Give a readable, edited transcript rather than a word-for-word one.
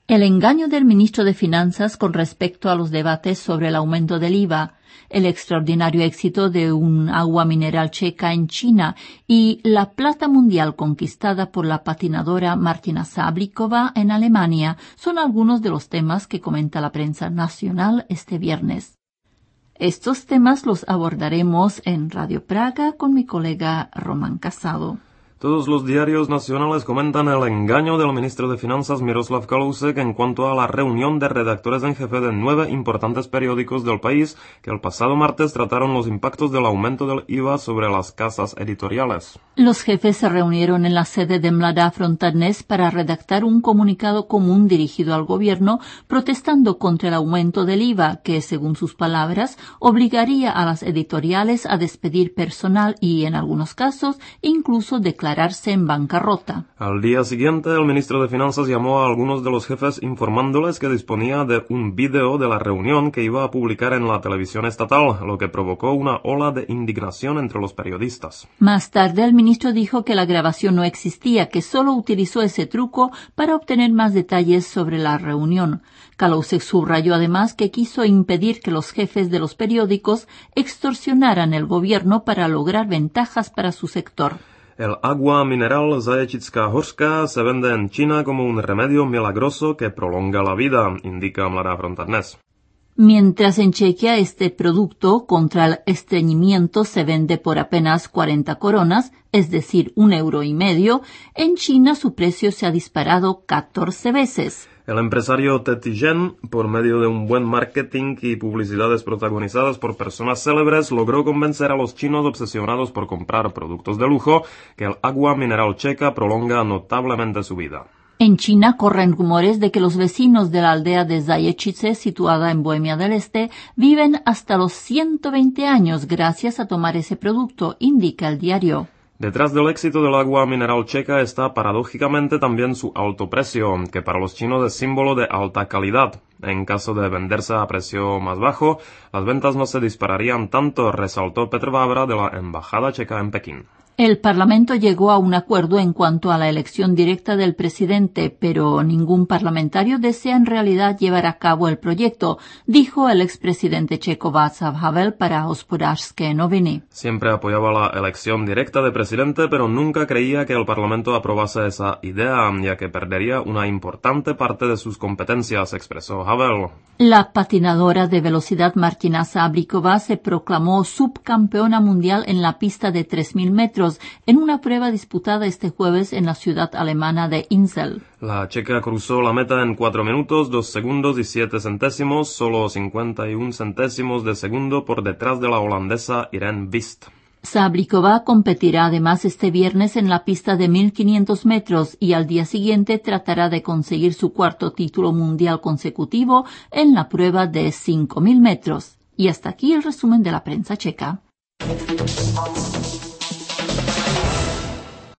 El engaño del ministro de Finanzas con respecto a los debates sobre el aumento del IVA, el extraordinario éxito de un agua mineral checa en China y la plata mundial conquistada por la patinadora Martina Sablikova en Alemania son algunos de los temas que comenta la prensa nacional este viernes. Estos temas los abordaremos en Radio Praga con mi colega Román Casado. Todos los diarios nacionales comentan el engaño del ministro de Finanzas Miroslav Kalousek en cuanto a la reunión de redactores en jefe de 9 importantes periódicos del país que el pasado martes trataron los impactos del aumento del IVA sobre las casas editoriales. Los jefes se reunieron en la sede de Mladá Fronta Dnes para redactar un comunicado común dirigido al gobierno protestando contra el aumento del IVA que, según sus palabras, obligaría a las editoriales a despedir personal y, en algunos casos, incluso declararse en bancarrota. Al día siguiente, el ministro de Finanzas llamó a algunos de los jefes informándoles que disponía de un vídeo de la reunión que iba a publicar en la televisión estatal, lo que provocó una ola de indignación entre los periodistas. Más tarde, el ministro dijo que la grabación no existía, que solo utilizó ese truco para obtener más detalles sobre la reunión. Kalousek subrayó además que quiso impedir que los jefes de los periódicos extorsionaran el gobierno para lograr ventajas para su sector. El agua mineral Zaječická horská se vende en China como un remedio milagroso que prolonga la vida, indica Mladá Fronta Dnes. Mientras en Chequia este producto contra el estreñimiento se vende por apenas 40 coronas, es decir, 1,5 €, en China su precio se ha disparado 14 veces. El empresario Te Tijen, por medio de un buen marketing y publicidades protagonizadas por personas célebres, logró convencer a los chinos obsesionados por comprar productos de lujo que el agua mineral checa prolonga notablemente su vida. En China corren rumores de que los vecinos de la aldea de Zaječice, situada en Bohemia del Este, viven hasta los 120 años gracias a tomar ese producto, indica el diario. Detrás del éxito del agua mineral checa está paradójicamente también su alto precio, que para los chinos es símbolo de alta calidad. En caso de venderse a precio más bajo, las ventas no se dispararían tanto, resaltó Petr Vávra de la Embajada Checa en Pekín. El Parlamento llegó a un acuerdo en cuanto a la elección directa del presidente, pero ningún parlamentario desea en realidad llevar a cabo el proyecto, dijo el expresidente checo Václav Havel para Hospodářské noviny. Siempre apoyaba la elección directa de presidente, pero nunca creía que el Parlamento aprobase esa idea, ya que perdería una importante parte de sus competencias, expresó Havel. La patinadora de velocidad Martina Sablikova se proclamó subcampeona mundial en la pista de 3.000 metros, en una prueba disputada este jueves en la ciudad alemana de Insel. La checa cruzó la meta en 4 minutos, 2 segundos y 7 centésimos, solo 51 centésimos de segundo por detrás de la holandesa Irene Wüst. Sablikova competirá además este viernes en la pista de 1.500 metros y al día siguiente tratará de conseguir su cuarto título mundial consecutivo en la prueba de 5.000 metros. Y hasta aquí el resumen de la prensa checa.